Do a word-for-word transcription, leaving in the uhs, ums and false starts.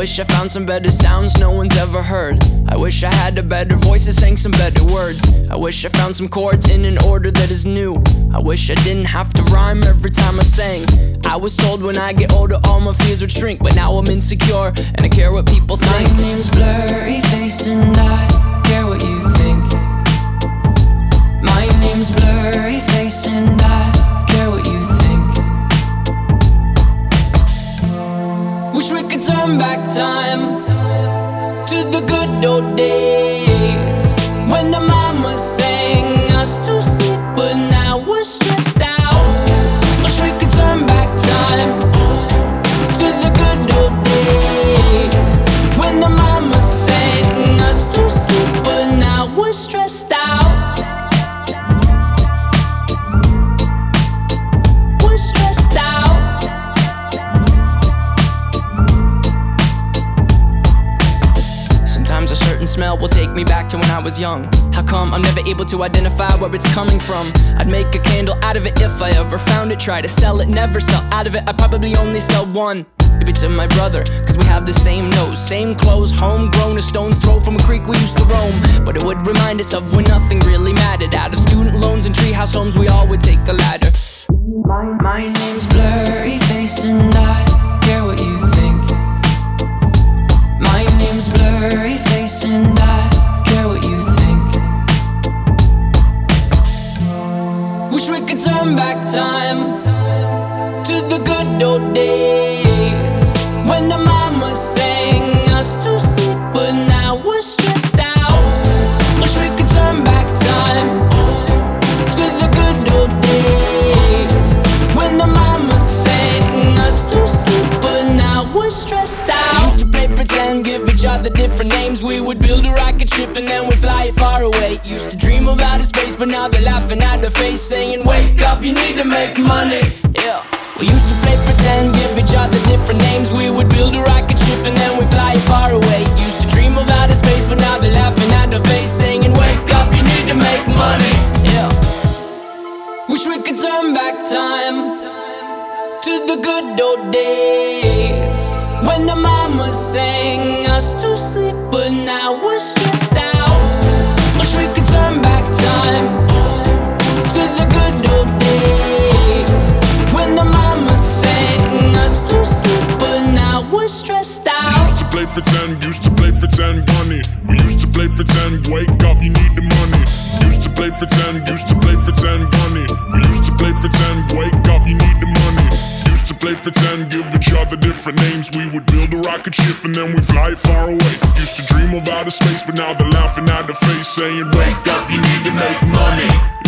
wish I found some better sounds no one's ever heard. I wish I had a better voice that sang some better words. I wish I found some chords in an order that is new. I wish I didn't have to rhyme every time I sang. I was told when I get older all my fears would shrink, but now I'm insecure and I care what people think. My name's Blurryface and I care what you think. My name's Blurryface and I care what you think. Wish we could turn back time to the good old days when the mama sang us to sleep, but now we're stressed out. Wish we could turn back time to the good old days when the mama sang us to sleep, but now we're stressed out. We're stressed out. Sometimes a certain smell will take me back to when I was young. How come I'm never able to identify where it's coming from? I'd make a candle out of it if I ever found it. Try to sell it, never sell out of it. I'd probably only sell one. Maybe to my brother, cause we have the same nose, same clothes, homegrown, a stone's throw from a creek we used to roam. But it would remind us of when nothing really mattered. Out of student loans and treehouse homes, we all would take the ladder. My, my name's Blurryface and I care what you think. My name's Blurryface and I care what you think. Wish we could turn back time to the good old days when the mama sang us to sleep, but now we're stressed out. Wish we could turn back time to the good old days when the mama sang us to sleep, but now we're stressed out. We used to play pretend, give each other different names. We would build a rocket ship and then we'd fly it far away. Used to dream of outer space, but now they're laughing at the face, saying wake up, you need to make money. Yeah. We used to play pretend, give each other different names. We would build a rocket ship and then we'd fly it far away. Used to dream of outer space, but now they're laughing at the face, saying wake up, you need to make money. Yeah. Wish we could turn back time to the good old days when the mama sang us to sleep, but now we're stressed out. Wish we could turn back time to the good old days when the mama sang us to sleep, but now we're stressed out. We used to play pretend, used to play pretend, bunny. We used to play pretend, wake up, you need the money. Used to play pretend, used to play pretend, bunny. We used to play pretend, wake up, you need the money. Used to play pretend, give each other different names. We would build a rocket ship and then we'd fly it far away. Used to dream of outer space, but now they're laughing at the face, saying wake up, you need to make money.